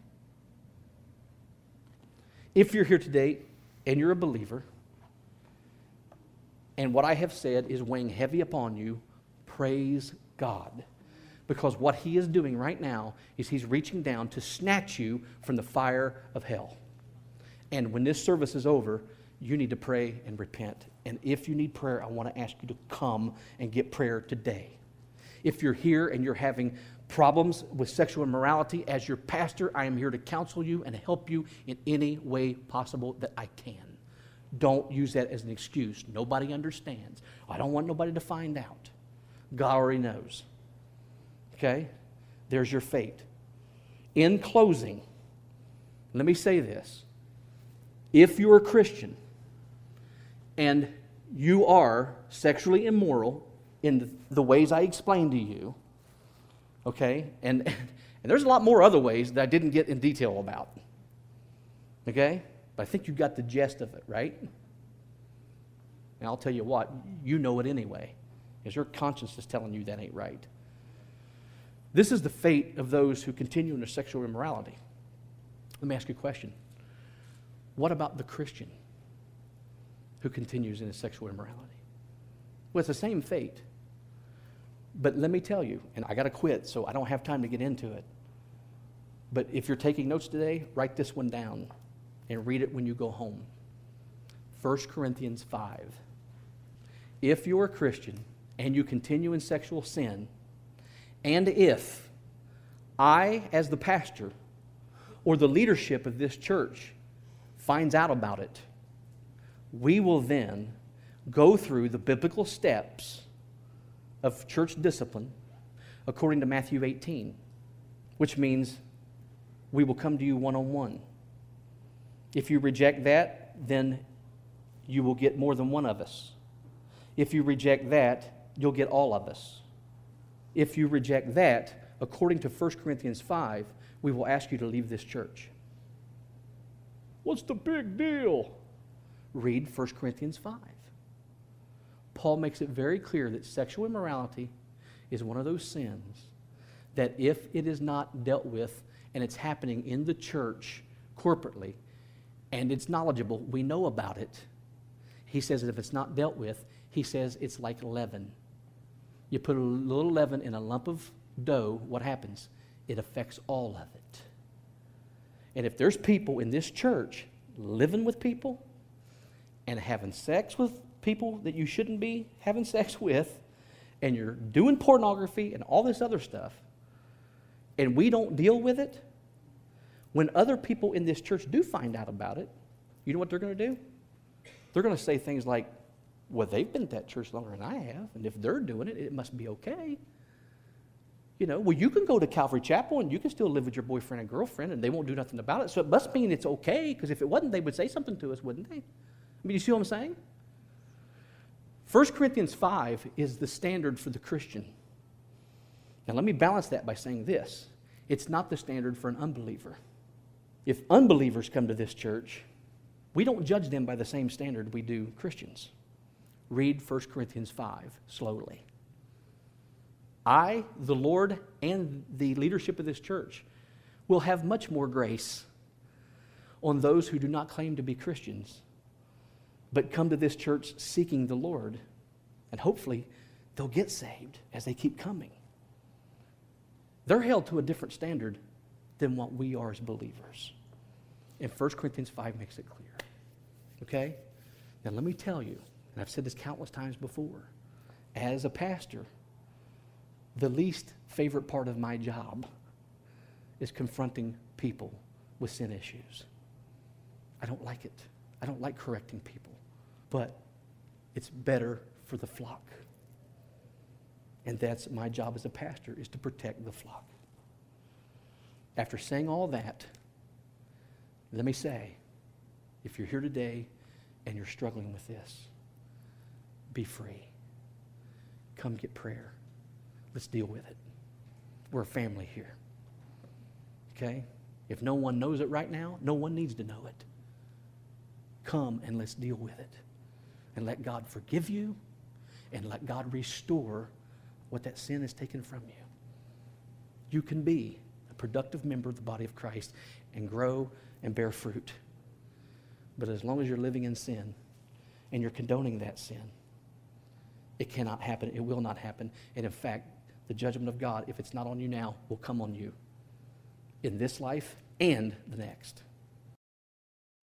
If you're here today and you're a believer, and what I have said is weighing heavy upon you, praise God. Because what He is doing right now is He's reaching down to snatch you from the fire of hell. And when this service is over, you need to pray and repent. And if you need prayer, I want to ask you to come and get prayer today. If you're here and you're having problems with sexual immorality, as your pastor, I am here to counsel you and help you in any way possible that I can. Don't use that as an excuse. Nobody understands. I don't want nobody to find out. God already knows. Okay? There's your fate. In closing, let me say this. If you're a Christian and you are sexually immoral in the ways I explained to you, okay, and, and there's a lot more other ways that I didn't get in detail about, okay, but I think you got the gist of it, right? And I'll tell you what, you know it anyway, because your conscience is telling you that ain't right. This is the fate of those who continue in their sexual immorality. Let me ask you a question. What about the Christian who continues in his sexual immorality? Well, it's the same fate. But let me tell you, and I got to quit, so I don't have time to get into it. But if you're taking notes today, write this one down and read it when you go home. First Corinthians five. If you're a Christian and you continue in sexual sin, and if I, as the pastor, or the leadership of this church finds out about it, we will then go through the biblical steps of church discipline according to Matthew eighteen, which means we will come to you one-on-one. If you reject that, then you will get more than one of us. If you reject that, you'll get all of us. If you reject that, according to First Corinthians five, we will ask you to leave this church. What's the big deal? Read First Corinthians five. Paul makes it very clear that sexual immorality is one of those sins that if it is not dealt with and it's happening in the church corporately and it's knowledgeable, we know about it. He says that if it's not dealt with, he says it's like leaven. You put a little leaven in a lump of dough, what happens? It affects all of it. And if there's people in this church living with people and having sex with people that you shouldn't be having sex with, and you're doing pornography and all this other stuff, and we don't deal with it, when other people in this church do find out about it, you know what they're going to do? They're going to say things like, well, they've been at that church longer than I have, and if they're doing it, it must be okay. You know, well, you can go to Calvary Chapel and you can still live with your boyfriend and girlfriend and they won't do nothing about it, so it must mean it's okay, because if it wasn't, they would say something to us, wouldn't they? I mean, you see what I'm saying? First Corinthians five is the standard for the Christian. Now, let me balance that by saying this. It's not the standard for an unbeliever. If unbelievers come to this church, we don't judge them by the same standard we do Christians. Read First Corinthians five slowly. I, the Lord, and the leadership of this church will have much more grace on those who do not claim to be Christians, but come to this church seeking the Lord And hopefully, they'll get saved as they keep coming. They're held to a different standard than what we are as believers. And First Corinthians five makes it clear. Okay? Now let me tell you, and I've said this countless times before, as a pastor, the least favorite part of my job is confronting people with sin issues. I don't like it. I don't like correcting people. But it's better for the flock. And that's my job as a pastor, is to protect the flock. After saying all that, let me say, if you're here today and you're struggling with this, be free. Come get prayer. Let's deal with it. We're a family here. Okay? If no one knows it right now, no one needs to know it. Come and let's deal with it. And let God forgive you and let God restore what that sin has taken from you. You can be a productive member of the body of Christ and grow and bear fruit. But as long as you're living in sin and you're condoning that sin, it cannot happen. It will not happen. And in fact, the judgment of God, if it's not on you now, will come on you in this life and the next.